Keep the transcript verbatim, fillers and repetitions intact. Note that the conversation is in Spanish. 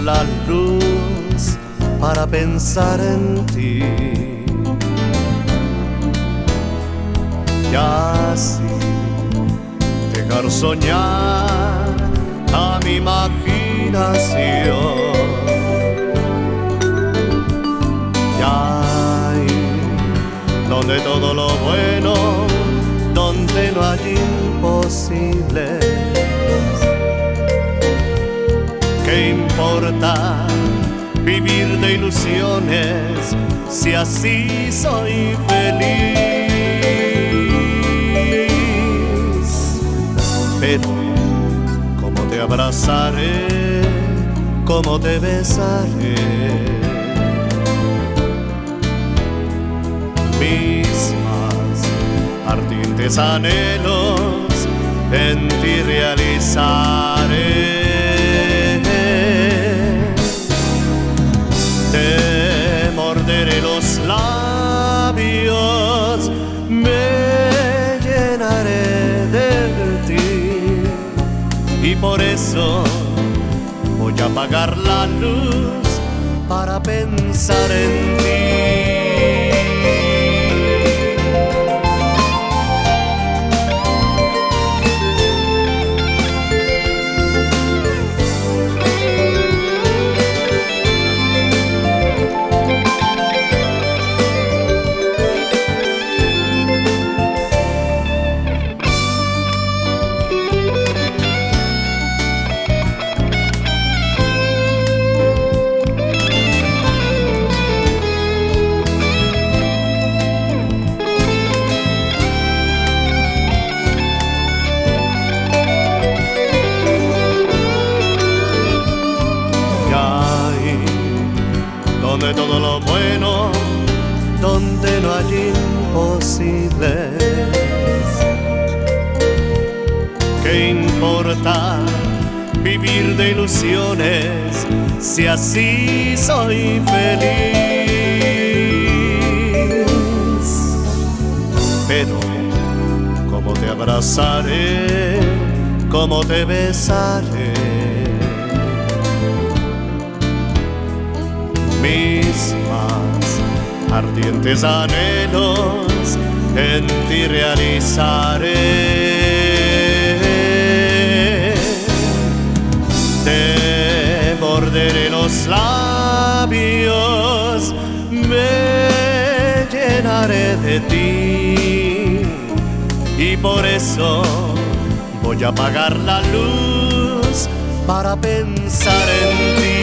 la luz para pensar en ti. Y así dejar soñar a mi imaginación. Y ahí donde todo lo bueno, donde no hay imposibles. ¿Qué importa vivir de ilusiones si así soy feliz? Pero cómo te abrazaré, cómo te besaré, mis más ardientes anhelos en ti realizaré. Te morderé los labios, me llenaré de ti, y por eso voy a apagar la luz para pensar en ti. Donde todo lo bueno, donde no hay imposibles. ¿Qué importa vivir de ilusiones si así soy feliz? Pero cómo te abrazaré, cómo te besaré, mis más ardientes anhelos en ti realizaré. Te morderé los labios, me llenaré de ti, y por eso voy a apagar la luz para pensar en ti.